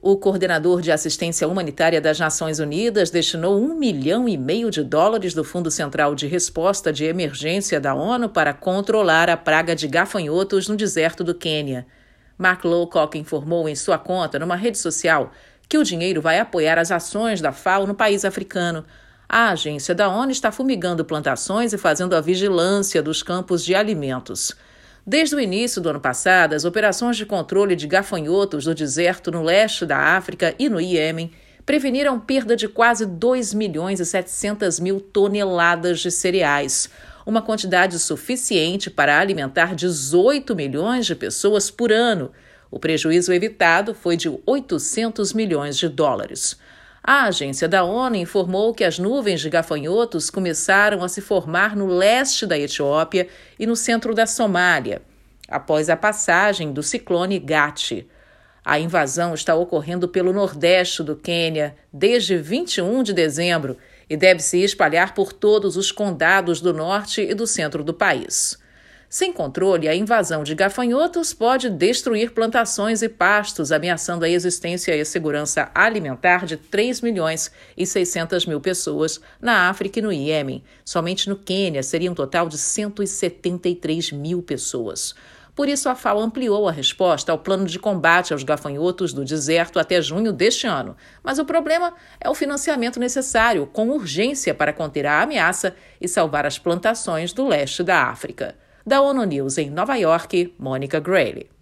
O coordenador de assistência humanitária das Nações Unidas destinou US$ 1,5 milhão do Fundo Central de Resposta de Emergência da ONU para controlar a praga de gafanhotos no deserto do Quênia. Mark Lowcock informou em sua conta numa rede social que o dinheiro vai apoiar as ações da FAO no país africano. A agência da ONU está fumigando plantações e fazendo a vigilância dos campos de alimentos. Desde o início do ano passado, as operações de controle de gafanhotos do deserto no leste da África e no Iêmen preveniram perda de quase 2.700.000 toneladas de cereais, uma quantidade suficiente para alimentar 18 milhões de pessoas por ano. O prejuízo evitado foi de US$ 800 milhões. A agência da ONU informou que as nuvens de gafanhotos começaram a se formar no leste da Etiópia e no centro da Somália, após a passagem do ciclone Gati. A invasão está ocorrendo pelo nordeste do Quênia desde 21 de dezembro e deve se espalhar por todos os condados do norte e do centro do país. Sem controle, a invasão de gafanhotos pode destruir plantações e pastos, ameaçando a existência e a segurança alimentar de 3.600.000 pessoas na África e no Iêmen. Somente no Quênia seria um total de 173 mil pessoas. Por isso, a FAO ampliou a resposta ao plano de combate aos gafanhotos do deserto até junho deste ano. Mas o problema é o financiamento necessário, com urgência, para conter a ameaça e salvar as plantações do leste da África. Da ONU News em Nova York, Mônica Grayle.